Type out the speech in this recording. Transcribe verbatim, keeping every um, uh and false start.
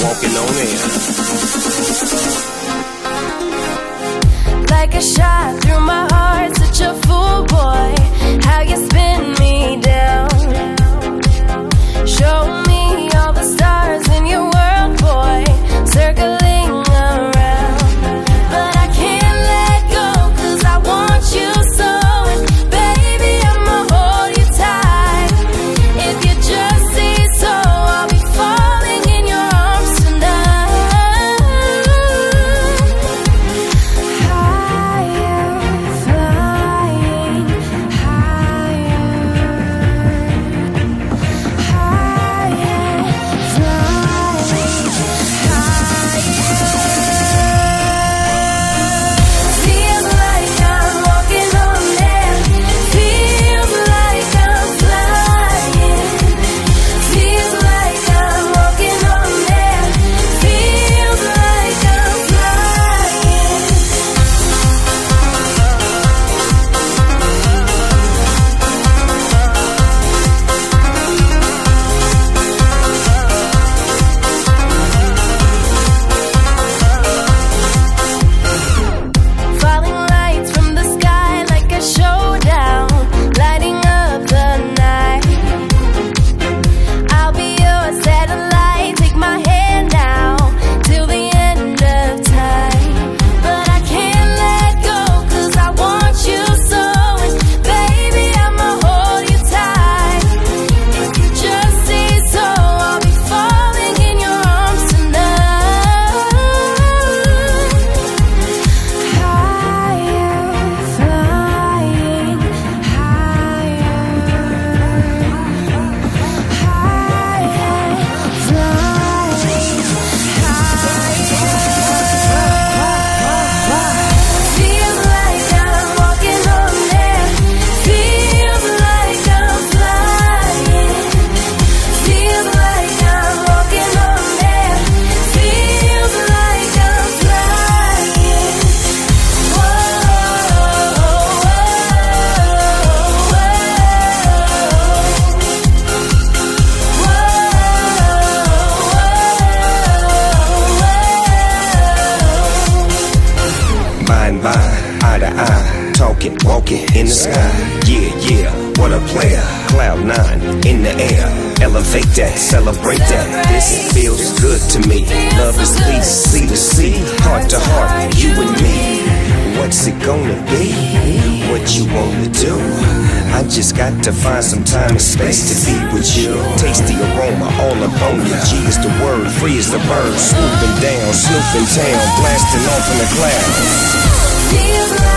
walking on air. Like a shot through my heart, such a fool, boy. How you spin me down. Show me all the stars in your world, boy, circling around. But I can't let go, cause I want you so. And baby, I'ma hold you tight. If you just say so, I'll be falling in your arms tonight. Higher, flying higher. Higher, flying higher. Feels like I'm walking on air. Feels like I'm flying. Feels like I'm walking on air. Feels like I'm flying. Falling lights from the sky like a showdown, lighting up the night. I'll be your satellite, take my hand now, till the end of time. But I can't let go, cause I want you so. And baby, I'ma hold you tight. If you just say so, I'll be falling in your arms tonight. Higher, flying higher. Higher, flying higher. Feels like I'm walking on air. Feels like I'm flying. Feels like I'm walking on air. Feels like I'm flying. Whoa, Mind by eye to eye, talking, walking in the sky. Yeah, yeah, what a player. Cloud nine in the air. Elevate that, celebrate that. This feels good to me. Love is peace, sea to sea, heart to heart, you and me. What's it gonna be? What you wanna do? I just got to find some time and space to be with you. Taste the aroma all up on you. G is the word, free is the bird. Swooping down, snooping town, blasting off in the clouds. feels like